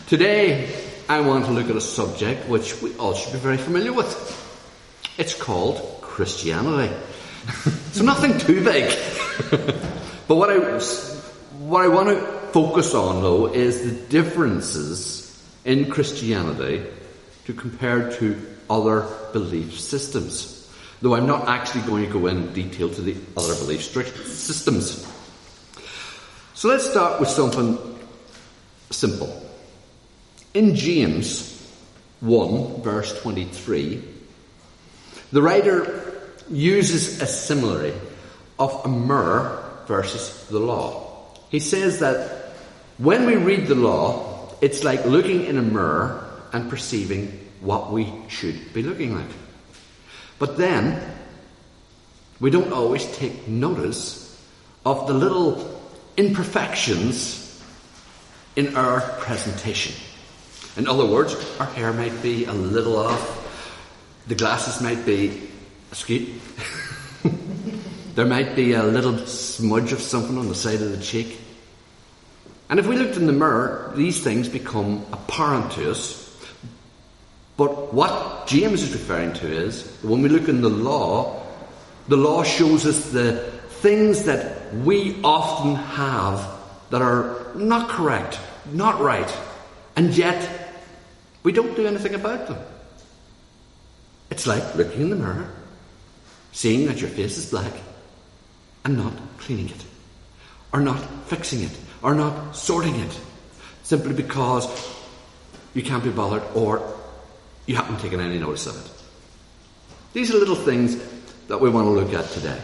Today, I want to look at a subject which we all should be very familiar with. It's called Christianity. So nothing too big. But what I want to focus on, though, is the differences in Christianity compared to other belief systems. Though I'm not actually going to go in detail to the other belief systems. So let's start with something simple. In James 1, verse 23, the writer uses a simile of a mirror versus the law. He says that when we read the law, it's like looking in a mirror and perceiving what we should be looking like. But then, we don't always take notice of the little imperfections in our presentation. In other words, our hair might be a little off, the glasses might be askew, there might be a little smudge of something on the side of the cheek. And if we looked in the mirror, these things become apparent to us. But what James is referring to is, when we look in the law shows us the things that we often have that are not correct, not right, and yet we don't do anything about them. It's like looking in the mirror, seeing that your face is black, and not cleaning it, or not fixing it, or not sorting it, simply because you can't be bothered, or you haven't taken any notice of it. These are little things that we want to look at today.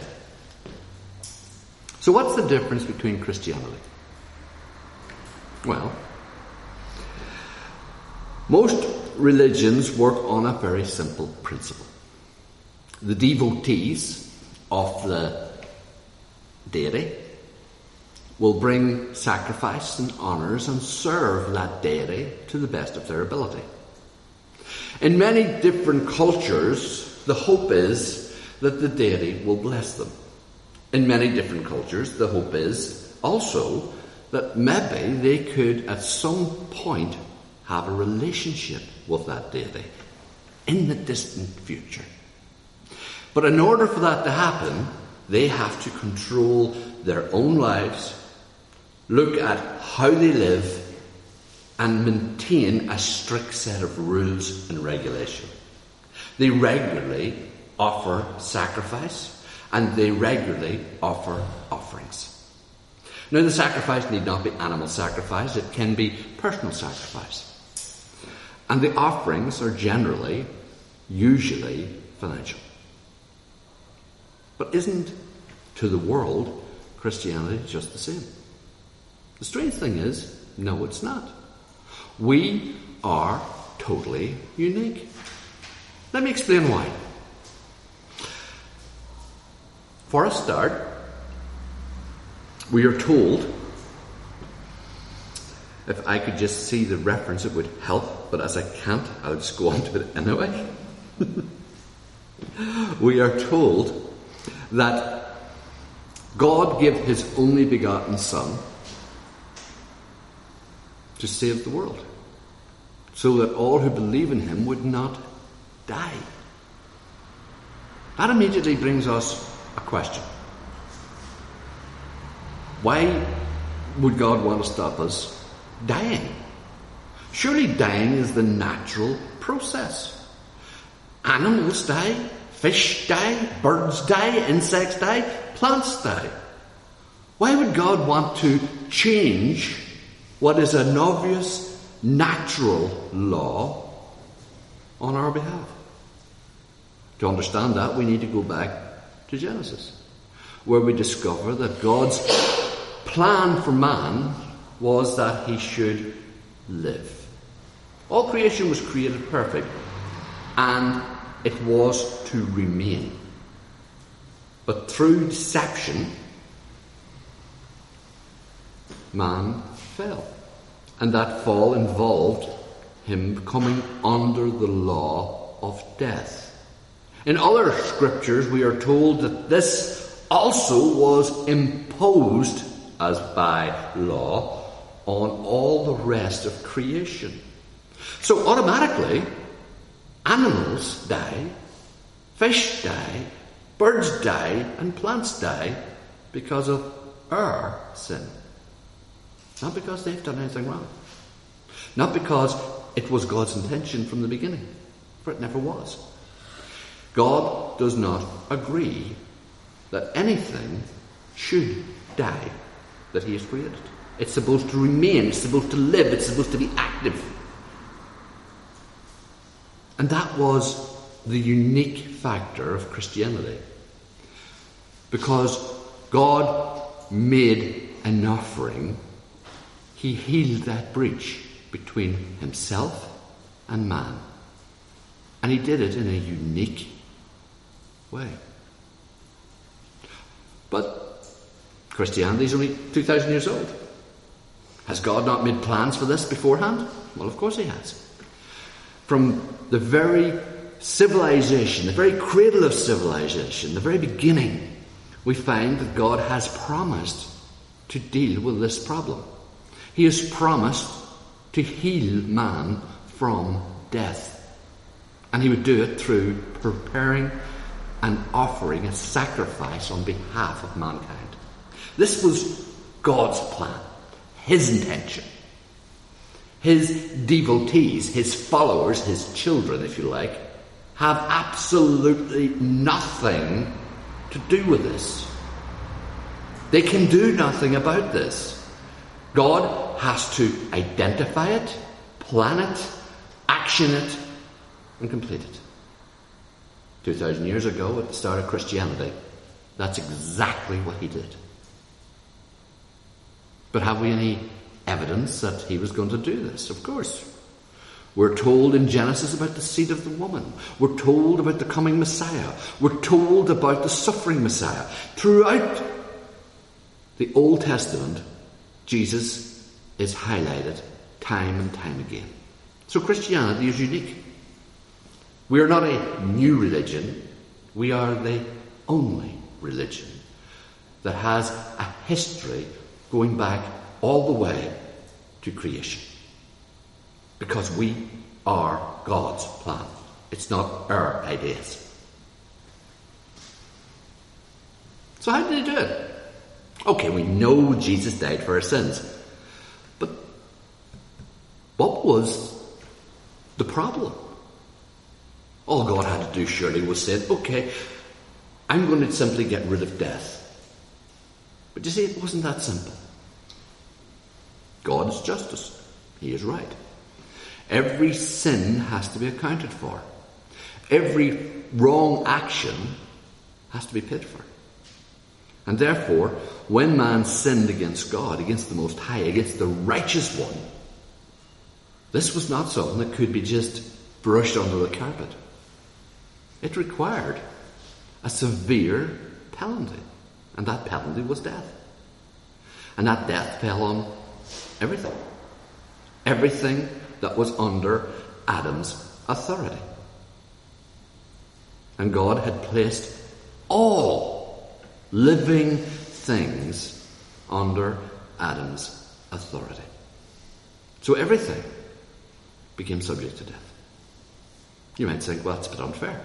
So what's the difference between Christianity? Well, most religions work on a very simple principle. The devotees of the deity will bring sacrifice and honours and serve that deity to the best of their ability. In many different cultures, the hope is that the deity will bless them. In many different cultures, the hope is also that maybe they could at some point have a relationship with that deity in the distant future. But in order for that to happen, they have to control their own lives, look at how they live, and maintain a strict set of rules and regulation. They regularly offer sacrifice, and they regularly offer offerings. Now, the sacrifice need not be animal sacrifice, it can be personal sacrifice. And the offerings are usually financial. But isn't, to the world, Christianity just the same? The strange thing is, no, it's not. We are totally unique. Let me explain why. For a start, we are told, if I could just see the reference it would help, but as I can't, I'll just go on to it anyway. We are told that God gave his only begotten Son to save the world, so that all who believe in him would not die. That immediately brings us a question. Why would God want to stop us dying? Surely dying is the natural process. Animals die, fish die, birds die, insects die, plants die. Why would God want to change what is an obvious natural law on our behalf? To understand that, we need to go back to Genesis, where we discover that God's plan for man was that he should live. All creation was created perfect, and it was to remain. But through deception, man fell. And that fall involved him coming under the law of death. In other scriptures, we are told that this also was imposed as by law on all the rest of creation. So automatically, animals die, fish die, birds die, and plants die because of our sin. Not because they've done anything wrong. Not because it was God's intention from the beginning, for it never was. God does not agree that anything should die that he has created. It's supposed to remain, it's supposed to live, it's supposed to be active. And that was the unique factor of Christianity. Because God made an offering, he healed that breach between himself and man. And he did it in a unique way. But Christianity is only 2,000 years old. Has God not made plans for this beforehand? Well, of course he has. From the very civilization, the very cradle of civilization, the very beginning, we find that God has promised to deal with this problem. He has promised to heal man from death. And he would do it through preparing and offering a sacrifice on behalf of mankind. This was God's plan, his intention. His devotees, his followers, his children, if you like, have absolutely nothing to do with this. They can do nothing about this. God has to identify it, plan it, action it, and complete it. 2,000 years ago, at the start of Christianity, that's exactly what he did. But have we any evidence that he was going to do this? Of course. We're told in Genesis about the seed of the woman. We're told about the coming Messiah. We're told about the suffering Messiah. Throughout the Old Testament, Jesus is highlighted time and time again. So Christianity is unique. We are not a new religion. We are the only religion that has a history going back all the way to creation. Because we are God's plan. It's not our ideas. So how did he do it? Okay, we know Jesus died for our sins. But what was the problem? All God had to do surely was say, okay, I'm going to simply get rid of death. But you see, it wasn't that simple. God is justice. He is right. Every sin has to be accounted for. Every wrong action has to be paid for. And therefore, when man sinned against God, against the Most High, against the righteous one, this was not something that could be just brushed under the carpet. It required a severe penalty. And that penalty was death. And that death fell on everything. Everything that was under Adam's authority. And God had placed all living things under Adam's authority. So everything became subject to death. You might think, well, that's a bit unfair.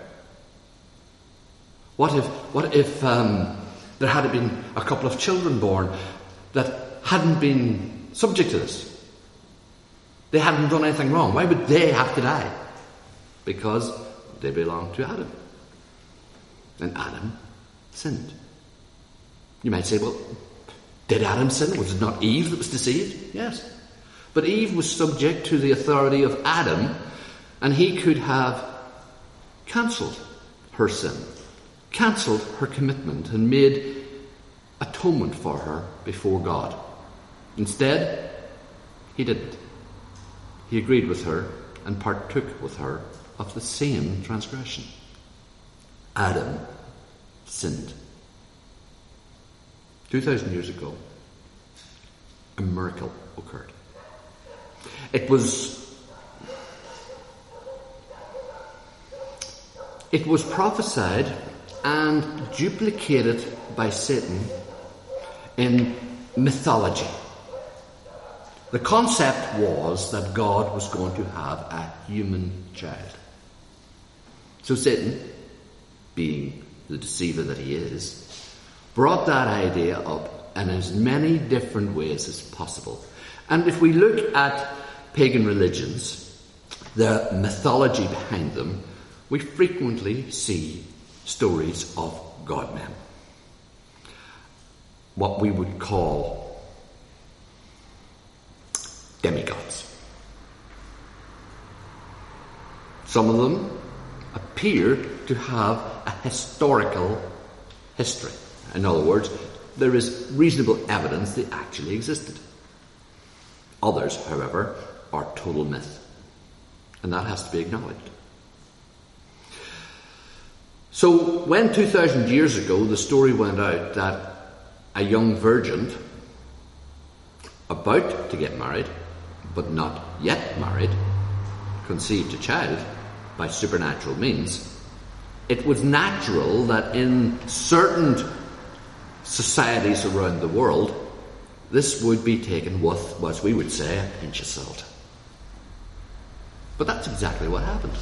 What if there had been a couple of children born that hadn't been subject to this? They hadn't done anything wrong. Why would they have to die? Because they belonged to Adam. And Adam sinned. You might say, well, did Adam sin? Was it not Eve that was deceived? Yes. But Eve was subject to the authority of Adam, and he could have cancelled her sin, cancelled her commitment, and made atonement for her before God. Instead, he didn't. He agreed with her and partook with her of the same transgression. Adam sinned. 2,000 years ago, a miracle occurred. It was prophesied and duplicated by Satan in mythology. The concept was that God was going to have a human child. So Satan, being the deceiver that he is, brought that idea up in as many different ways as possible. And if we look at pagan religions, the mythology behind them, we frequently see stories of God-men. What we would call demigods. Some of them appear to have a historical history. In other words, there is reasonable evidence they actually existed. Others, however, are total myth. And that has to be acknowledged. So when 2,000 years ago the story went out that a young virgin about to get married, but not yet married, conceived a child by supernatural means, it was natural that in certain societies around the world, this would be taken with, as we would say, a pinch of salt. But that's exactly what happened.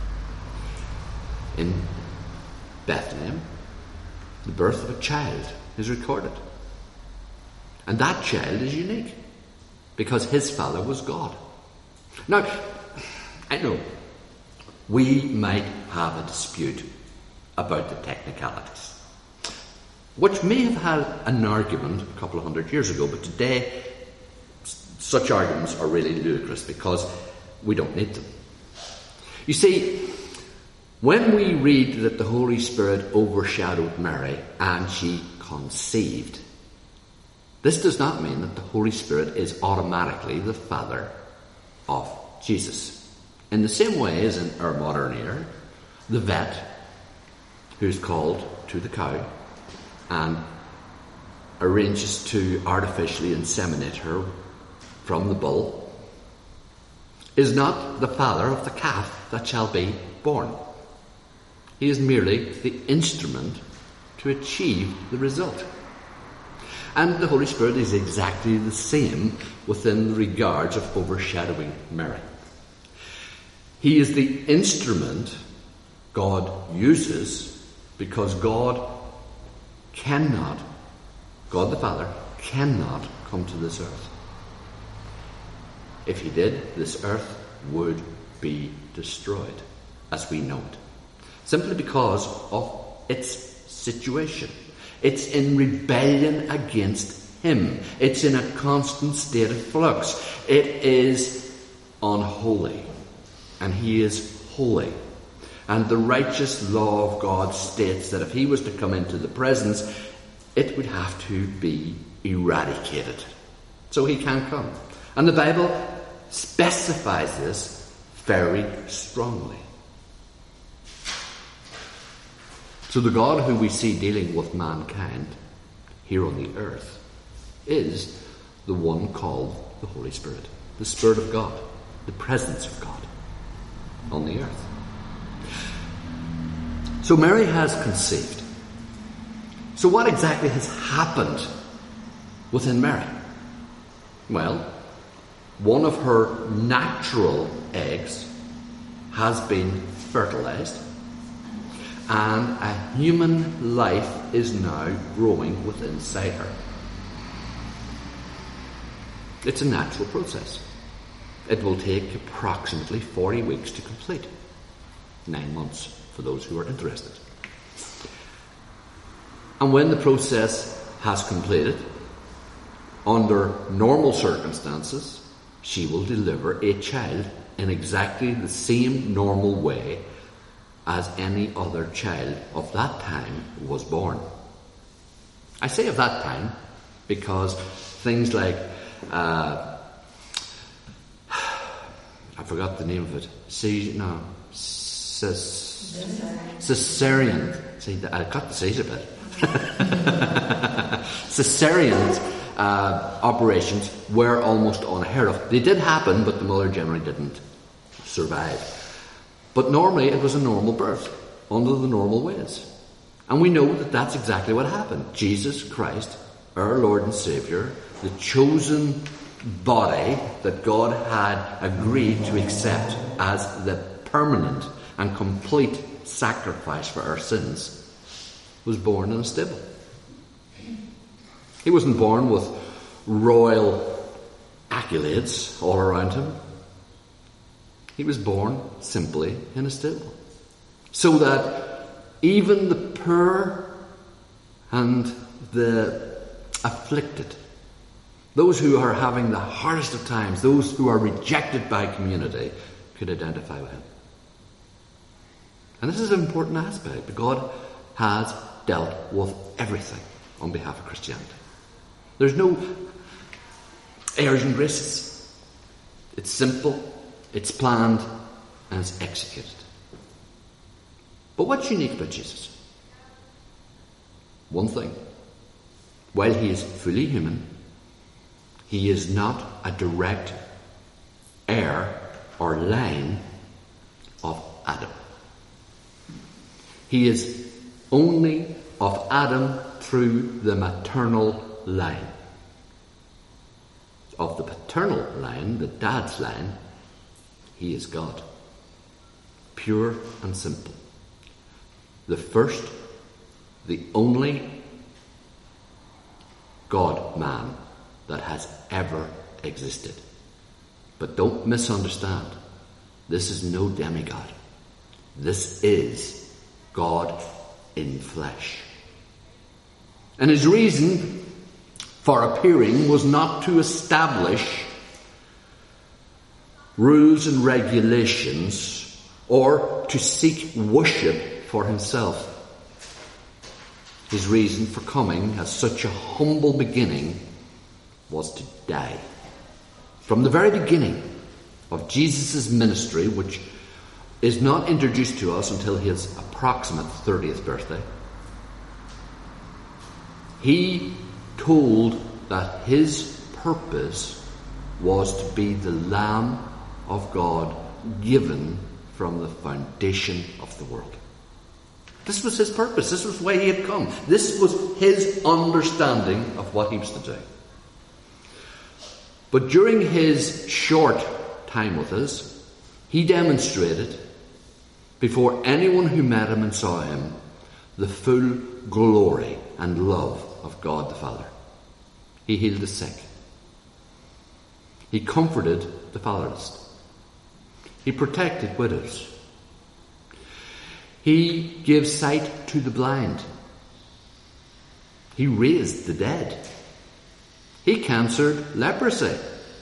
In Bethlehem, the birth of a child is recorded. And that child is unique, because his father was God. Now, I know we might have a dispute about the technicalities, which may have had an argument a couple of hundred years ago, but today such arguments are really ludicrous because we don't need them. You see, when we read that the Holy Spirit overshadowed Mary and she conceived, this does not mean that the Holy Spirit is automatically the father of Jesus. In the same way as in our modern era, the vet who's called to the cow and arranges to artificially inseminate her from the bull is not the father of the calf that shall be born. He is merely the instrument to achieve the result. And the Holy Spirit is exactly the same within the regards of overshadowing Mary. He is the instrument God uses because God the Father, cannot come to this earth. If he did, this earth would be destroyed as we know it, simply because of its situation. It's in rebellion against him. It's in a constant state of flux. It is unholy, and he is holy. And the righteous law of God states that if he was to come into the presence, it would have to be eradicated. So he can't come. And the Bible specifies this very strongly. So the God who we see dealing with mankind here on the earth is the one called the Holy Spirit, the Spirit of God, the presence of God on the earth. So Mary has conceived. So what exactly has happened within Mary? Well, one of her natural eggs has been fertilized, and a human life is now growing within inside her. It's a natural process. It will take approximately 40 weeks to complete. 9 months for those who are interested. And when the process has completed, under normal circumstances, she will deliver a child in exactly the same normal way as any other child of that time was born. I say of that time because things like I forgot the name of it. Caesarean. See, I got the Caesar bit. Caesarean operations were almost unheard of. They did happen, but the mother generally didn't survive. But normally it was a normal birth, under the normal ways. And we know that that's exactly what happened. Jesus Christ, our Lord and Saviour, the chosen body that God had agreed to accept as the permanent and complete sacrifice for our sins, was born in a stable. He wasn't born with royal accolades all around him. He was born simply in a stable, so that even the poor and the afflicted, those who are having the hardest of times, those who are rejected by community, could identify with him. And this is an important aspect, but God has dealt with everything on behalf of Christianity. There's no airs and graces. It's simple, it's planned, and it's executed. But what's unique about Jesus? One thing. While he is fully human, he is not a direct heir or line of Adam. He is only of Adam through the maternal line. Of the paternal line, the dad's line, he is God. Pure and simple. The first, the only God-man that has ever existed. But don't misunderstand. This is no demigod. This is God in flesh. And his reason for appearing was not to establish rules and regulations or to seek worship for himself. His reason for coming as such a humble beginning was to die. From the very beginning of Jesus' ministry, which is not introduced to us until his approximate 30th birthday, he told that his purpose was to be the Lamb of God given from the foundation of the world. This was his purpose. This was why he had come. This was his understanding of what he was to do. But during his short time with us, he demonstrated before anyone who met him and saw him the full glory and love of God the Father. He healed the sick. He comforted the fatherless. He protected widows. He gave sight to the blind. He raised the dead. He canceled leprosy.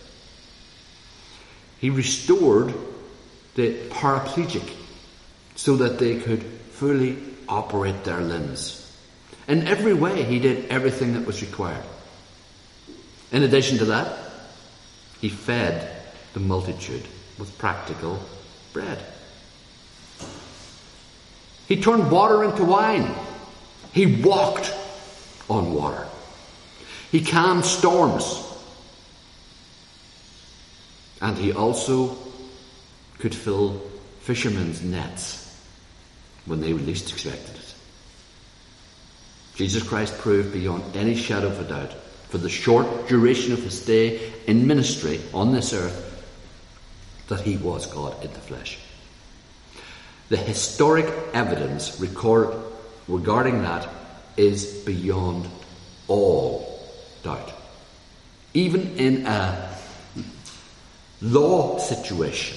He restored the paraplegic so that they could fully operate their limbs. In every way, he did everything that was required. In addition to that, he fed the multitude with practical bread. He turned water into wine. He walked on water. He calmed storms. And he also could fill fishermen's nets when they least expected it. Jesus Christ proved beyond any shadow of a doubt, for the short duration of his stay in ministry on this earth, that he was God in the flesh. The historic evidence regarding that is beyond all doubt. Even in a law situation,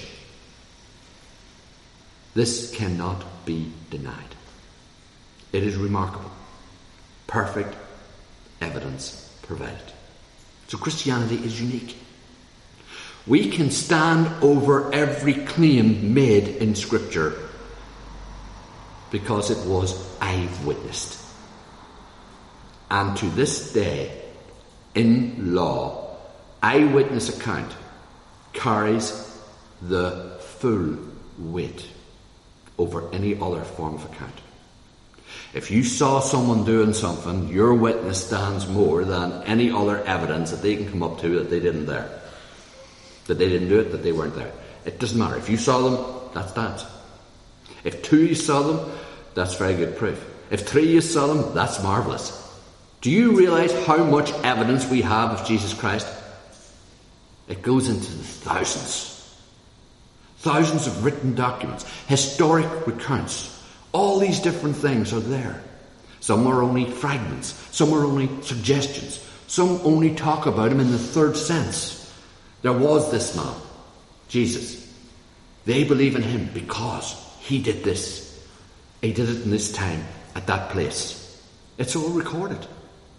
this cannot be denied. It is remarkable. Perfect evidence provided. So Christianity is unique. We can stand over every claim made in Scripture because it was eyewitnessed. And to this day, in law, eyewitness account carries the full weight over any other form of account. If you saw someone doing something, your witness stands more than any other evidence that they can come up to that they didn't there. That they didn't do it, that they weren't there. It doesn't matter. If you saw them, that stands. If 2 you saw them, that's very good proof. If 3 you saw them, that's marvellous. Do you realise how much evidence we have of Jesus Christ? It goes into the thousands. Thousands of written documents, historic accounts. All these different things are there. Some are only fragments. Some are only suggestions. Some only talk about him in the third sense. There was this man, Jesus. They believe in him because he did this. He did it in this time, at that place. It's all recorded.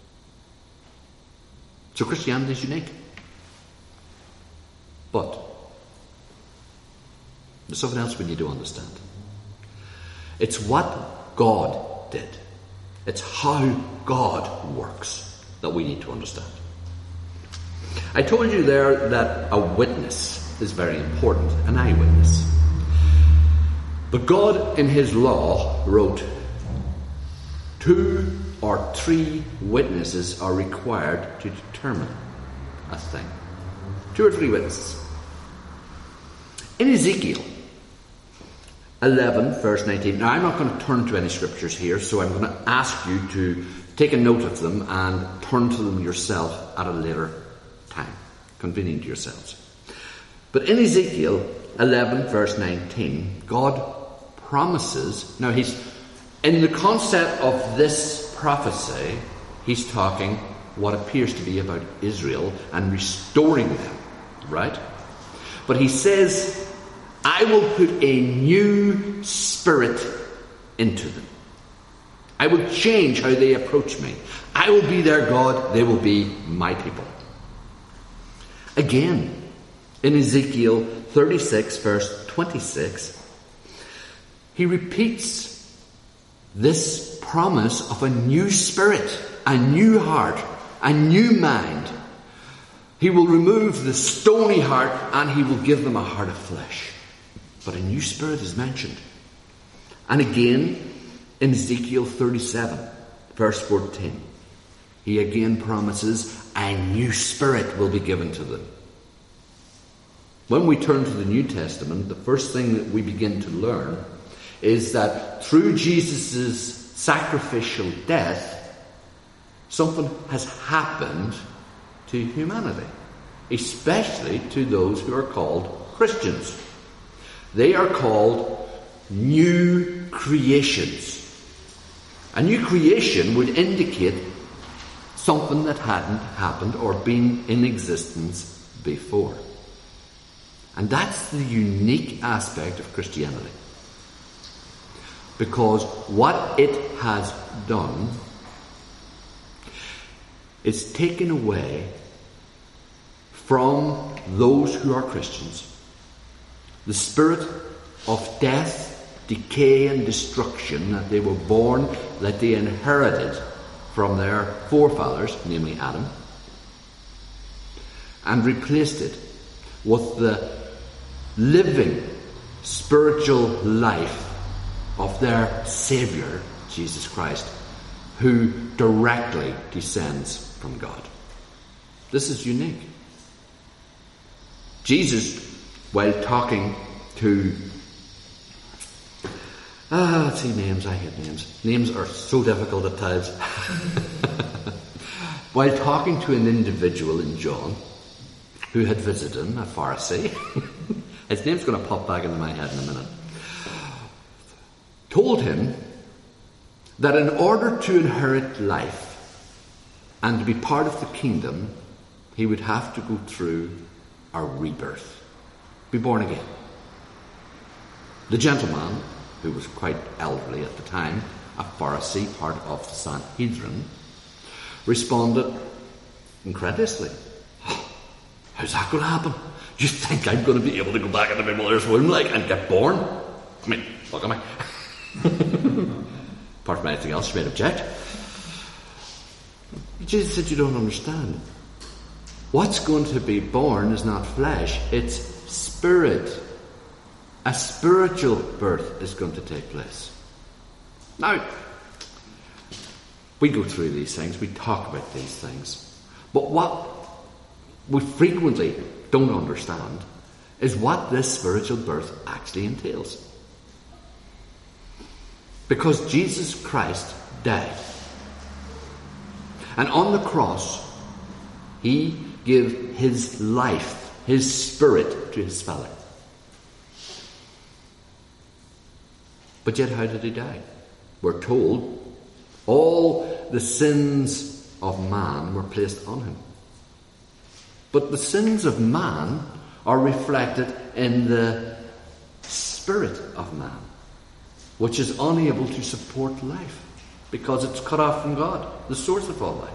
So Christianity is unique. But there's something else we need to understand. It's what God did. It's how God works that we need to understand. I told you there that a witness is very important, an eyewitness. But God in his law wrote 2 or 3 witnesses are required to determine a thing. 2 or 3 witnesses. In Ezekiel 11, verse 19. Now, I'm not going to turn to any scriptures here, so I'm going to ask you to take a note of them and turn to them yourself at a later time, convenient to yourselves. But in Ezekiel 11, verse 19, God promises. Now, he's in the concept of this prophecy, he's talking what appears to be about Israel and restoring them, right? But he says, I will put a new spirit into them. I will change how they approach me. I will be their God. They will be my people. Again, in Ezekiel 36, verse 26, he repeats this promise of a new spirit, a new heart, a new mind. He will remove the stony heart and he will give them a heart of flesh. But a new spirit is mentioned. And again, in Ezekiel 37, verse 14, he again promises a new spirit will be given to them. When we turn to the New Testament, the first thing that we begin to learn is that through Jesus' sacrificial death, something has happened to humanity, especially to those who are called Christians. They are called new creations. A new creation would indicate something that hadn't happened or been in existence before. And that's the unique aspect of Christianity. Because what it has done is taken away from those who are Christians the spirit of death, decay and destruction that they were born, that they inherited from their forefathers, namely Adam, and replaced it with the living spiritual life of their Saviour, Jesus Christ, who directly descends from God. This is unique. Jesus, while talking to let's see, names, I hate names. Names are so difficult at times. While talking to an individual in John who had visited him, a Pharisee, his name's going to pop back into my head in a minute, told him that in order to inherit life and to be part of the kingdom, he would have to go through a rebirth, be born again. The gentleman, who was quite elderly at the time, a Pharisee, part of the Sanhedrin, responded incredulously, how's that going to happen? Do you think I'm going to be able to go back into my mother's womb and get born? I mean, look at me. Apart from anything else, you might object. Jesus said, you don't understand. What's going to be born is not flesh, it's spirit. A spiritual birth is going to take place. Now, we go through these things, we talk about these things, but what we frequently don't understand is what this spiritual birth actually entails. Because Jesus Christ died. And on the cross, he gave his life his spirit to his Father. But yet, how did he die? We're told all the sins of man were placed on him. But the sins of man are reflected in the spirit of man, which is unable to support life because it's cut off from God, the source of all life.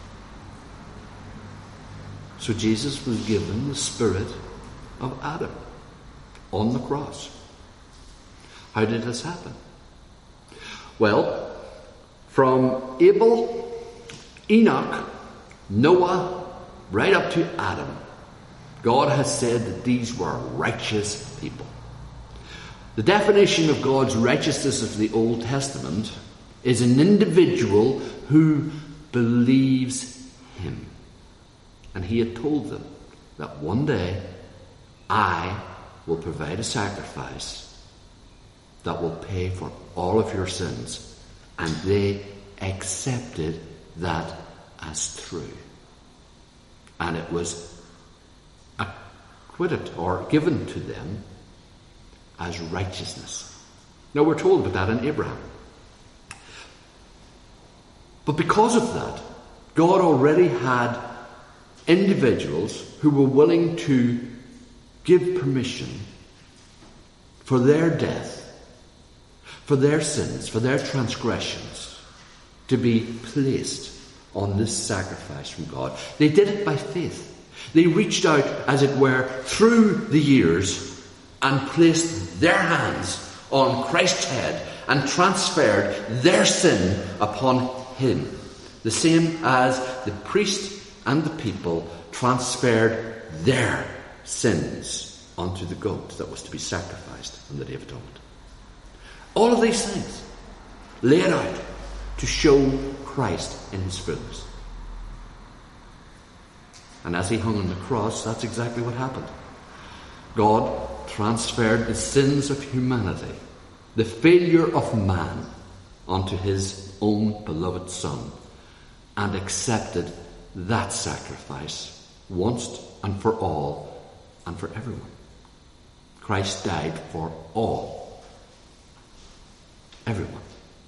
So Jesus was given the spirit of Adam on the cross. How did this happen? Well, from Abel, Enoch, Noah, right up to Adam, God has said that these were righteous people. The definition of God's righteousness of the Old Testament is an individual who believes him. And he had told them that one day I will provide a sacrifice that will pay for all of your sins. And they accepted that as true. And it was acquitted or given to them as righteousness. Now we're told about that in Abraham. But because of that, God already had individuals who were willing to give permission for their death, for their sins, for their transgressions, to be placed on this sacrifice from God. They did it by faith. They reached out, as it were, through the years and placed their hands on Christ's head and transferred their sin upon him. The same as the priest and the people transferred their sins onto the goat that was to be sacrificed on the Day of Atonement. All of these things laid out to show Christ in his fullness. And as he hung on the cross, that's exactly what happened. God transferred the sins of humanity, the failure of man, onto his own beloved Son, and accepted that sacrifice once and for all and for everyone. Christ died for all. Everyone.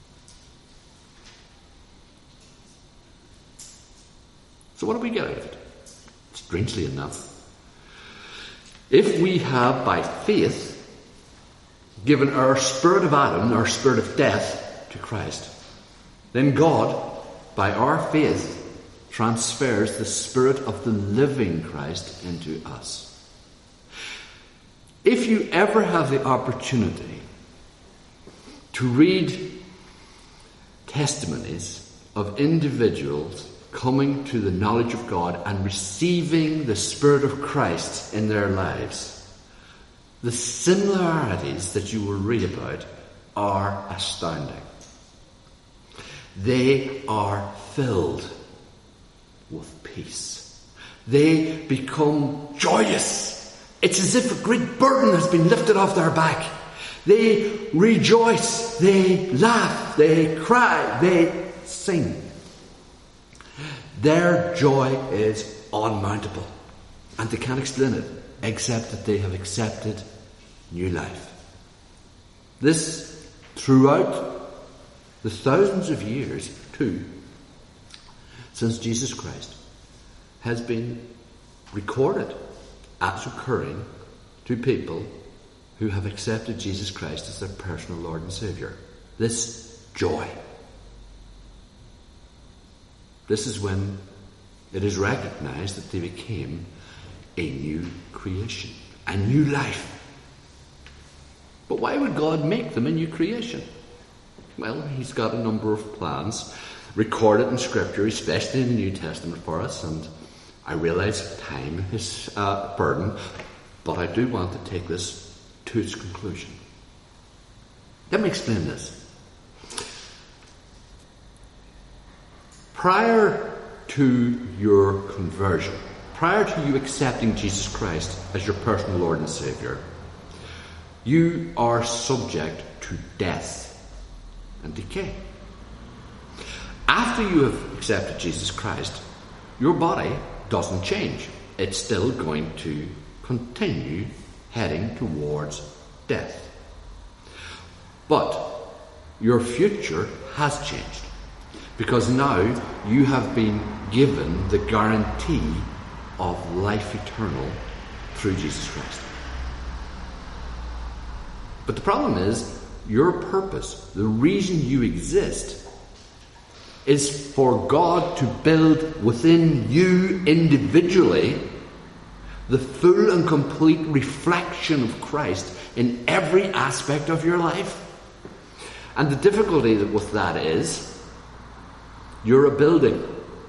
So what do we get out of it? Strangely enough, if we have by faith given our spirit of Adam, our spirit of death, to Christ, then God, by our faith, transfers the spirit of the living Christ into us. If you ever have the opportunity to read testimonies of individuals coming to the knowledge of God and receiving the Spirit of Christ in their lives, the similarities that you will read about are astounding. They are filled with peace. They become joyous. It's as if a great burden has been lifted off their back. They rejoice, they laugh, they cry, they sing. Their joy is unmountable, and they can't explain it except that they have accepted new life. This, throughout the thousands of years, too, since Jesus Christ, has been recorded as occurring to people who have accepted Jesus Christ as their personal Lord and Saviour. This joy. This is when it is recognized that they became a new creation, a new life. But why would God make them a new creation? Well, he's got a number of plans recorded in Scripture, especially in the New Testament for us, and I realize time is a burden, but I do want to take this to its conclusion. Let me explain this. Prior to your conversion, prior to you accepting Jesus Christ as your personal Lord and Saviour, you are subject to death and decay. After you have accepted Jesus Christ, your body doesn't change. It's still going to continue heading towards death. But your future has changed, because now you have been given the guarantee of life eternal through Jesus Christ. But the problem is, your purpose, the reason you exist, is for God to build within you individually the full and complete reflection of Christ in every aspect of your life. And the difficulty with that is, you're a building.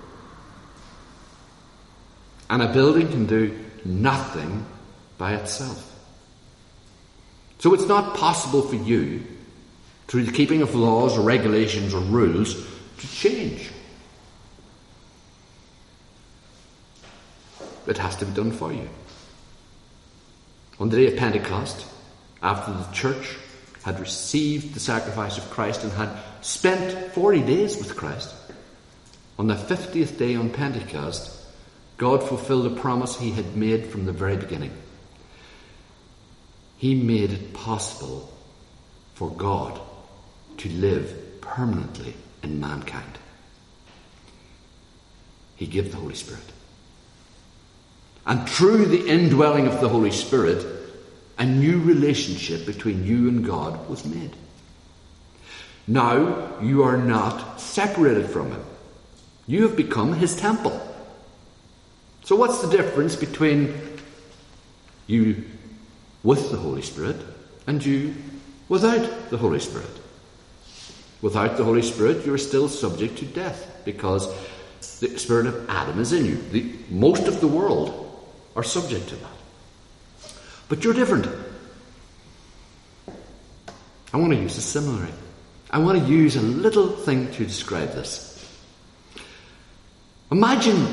And a building can do nothing by itself. So it's not possible for you, through the keeping of laws or regulations or rules, to change. It has to be done for you. On the day of Pentecost, after the church had received the sacrifice of Christ and had spent 40 days with Christ, on the 50th day on Pentecost, God fulfilled a promise he had made from the very beginning. He made it possible for God to live permanently in mankind. He gave the Holy Spirit. And through the indwelling of the Holy Spirit, a new relationship between you and God was made. Now you are not separated from him. You have become his temple. So what's the difference between you with the Holy Spirit and you without the Holy Spirit? Without the Holy Spirit, you are still subject to death, because the spirit of Adam is in you. Most of the world are subject to that. But you're different. I want to use a simile. I want to use a little thing to describe this. Imagine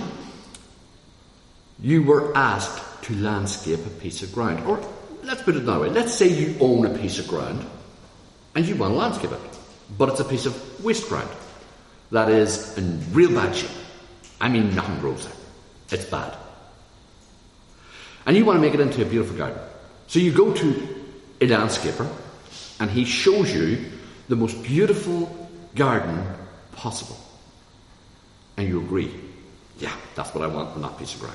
you were asked to landscape a piece of ground. Or let's put it that way. Let's say you own a piece of ground and you want to landscape it. But it's a piece of waste ground that is in real bad shape. I mean, nothing grows there. It's bad. And you want to make it into a beautiful garden. So you go to a landscaper and he shows you the most beautiful garden possible. And you agree, yeah, that's what I want on that piece of ground.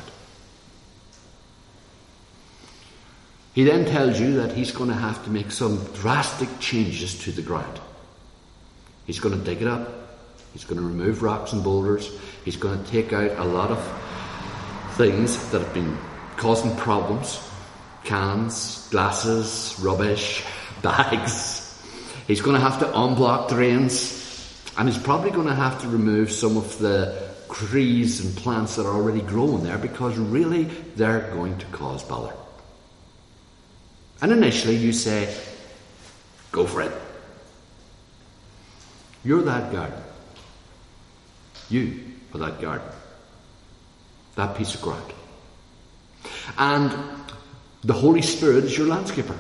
He then tells you that he's going to have to make some drastic changes to the ground. He's going to dig it up. He's going to remove rocks and boulders. He's going to take out a lot of things that have been causing problems. Cans, glasses, rubbish, bags. He's going to have to unblock drains. And he's probably going to have to remove some of the trees and plants that are already growing there, because really they're going to cause bother. And initially you say, go for it. You're that garden. You are that garden. That piece of ground. And the Holy Spirit is your landscaper.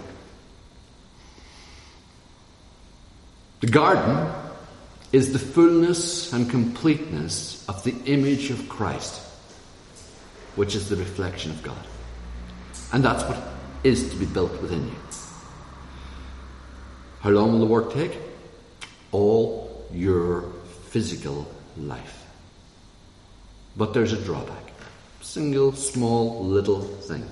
The garden is the fullness and completeness of the image of Christ, which is the reflection of God. And that's what is to be built within you. How long will the work take? All your physical life. But there's a drawback. Single, small, little thing.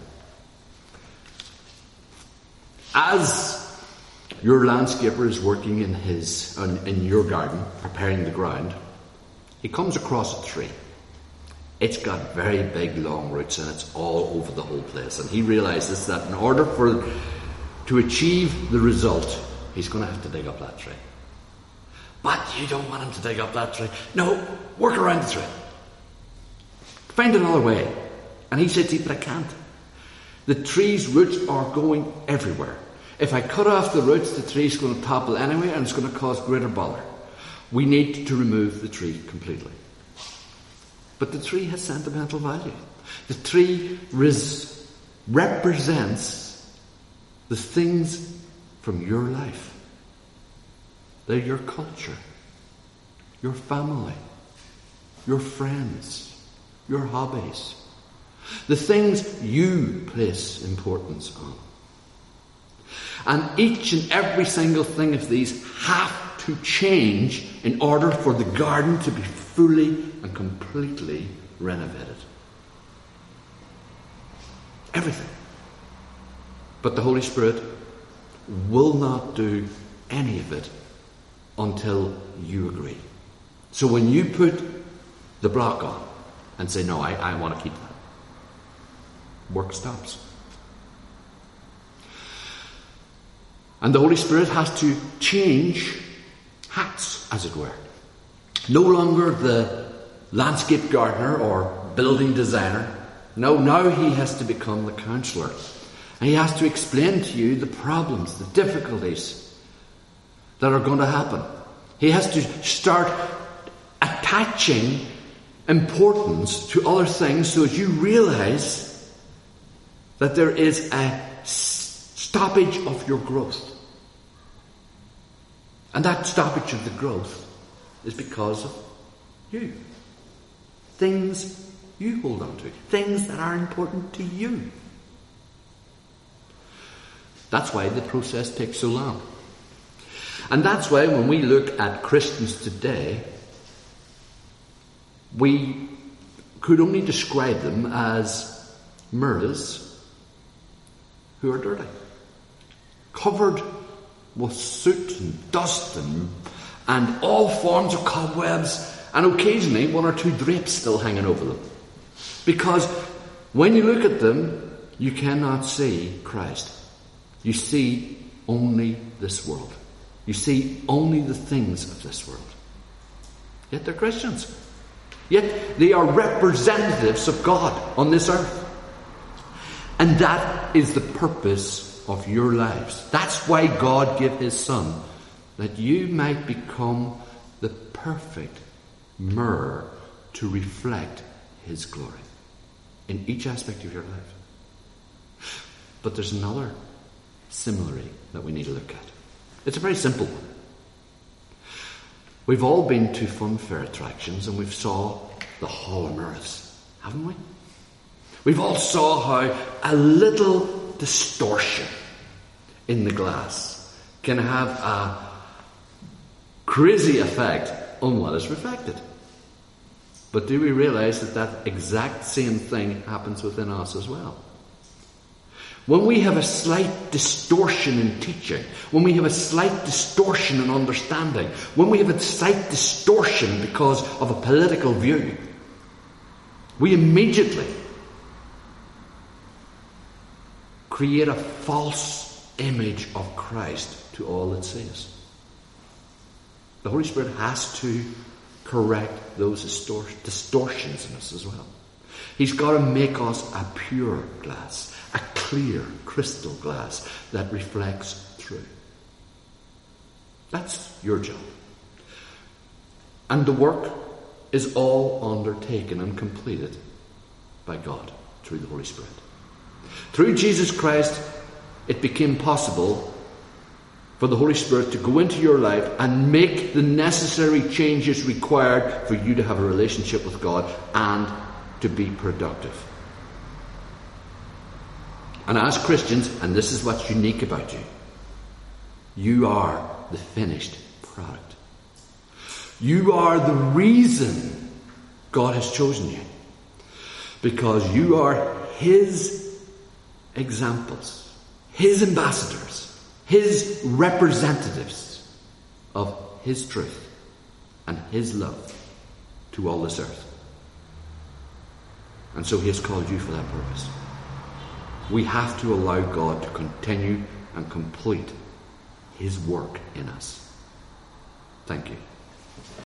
As your landscaper is working in your garden, preparing the ground, he comes across a tree. It's got very big, long roots and it's all over the whole place. And he realizes that in order to achieve the result, he's going to have to dig up that tree. But you don't want him to dig up that tree. No, work around the tree. Find another way. And he said, but I can't. The tree's roots are going everywhere. If I cut off the roots, the tree's going to topple anyway and it's going to cause greater bother. We need to remove the tree completely. But the tree has sentimental value. The tree represents the things from your life. They're your culture, your family, your friends, your hobbies. The things you place importance on. And each and every single thing of these have to change in order for the garden to be fully and completely renovated. Everything. But the Holy Spirit will not do any of it until you agree. So when you put the block on and say, no, I want to keep that, work stops. And the Holy Spirit has to change hats, as it were. No longer the landscape gardener or building designer. No, now he has to become the counsellor. And he has to explain to you the problems, the difficulties that are going to happen. He has to start attaching importance to other things so that you realise that there is a stoppage of your growth. And that stoppage of the growth is because of you. Things you hold on to. Things that are important to you. That's why the process takes so long. And that's why when we look at Christians today, we could only describe them as mirrors who are dirty. Covered with soot and dust and all forms of cobwebs, and occasionally one or two drapes still hanging over them. Because when you look at them, you cannot see Christ. You see only this world. You see only the things of this world. Yet they're Christians. Yet they are representatives of God on this earth. And that is the purpose of your lives. That's why God gave his Son, that you might become the perfect mirror to reflect his glory in each aspect of your life. But there's another similary that we need to look at. It's a very simple one. We've all been to fun fair attractions and we've saw the Hall of Mirrors, haven't we? We've all saw how a little distortion in the glass can have a crazy effect on what is reflected. But do we realise that that exact same thing happens within us as well? When we have a slight distortion in teaching, when we have a slight distortion in understanding, when we have a slight distortion because of a political view, we immediately create a false image of Christ to all that sees. The Holy Spirit has to correct those distortions in us as well. He's got to make us a pure glass, a clear crystal glass that reflects through. That's your job. And the work is all undertaken and completed by God through the Holy Spirit. Through Jesus Christ, it became possible for the Holy Spirit to go into your life and make the necessary changes required for you to have a relationship with God and to be productive. And as Christians, and this is what's unique about you, you are the finished product. You are the reason God has chosen you. Because you are his examples, his ambassadors, his representatives of his truth and his love to all this earth. And so he has called you for that purpose. We have to allow God to continue and complete his work in us. Thank you.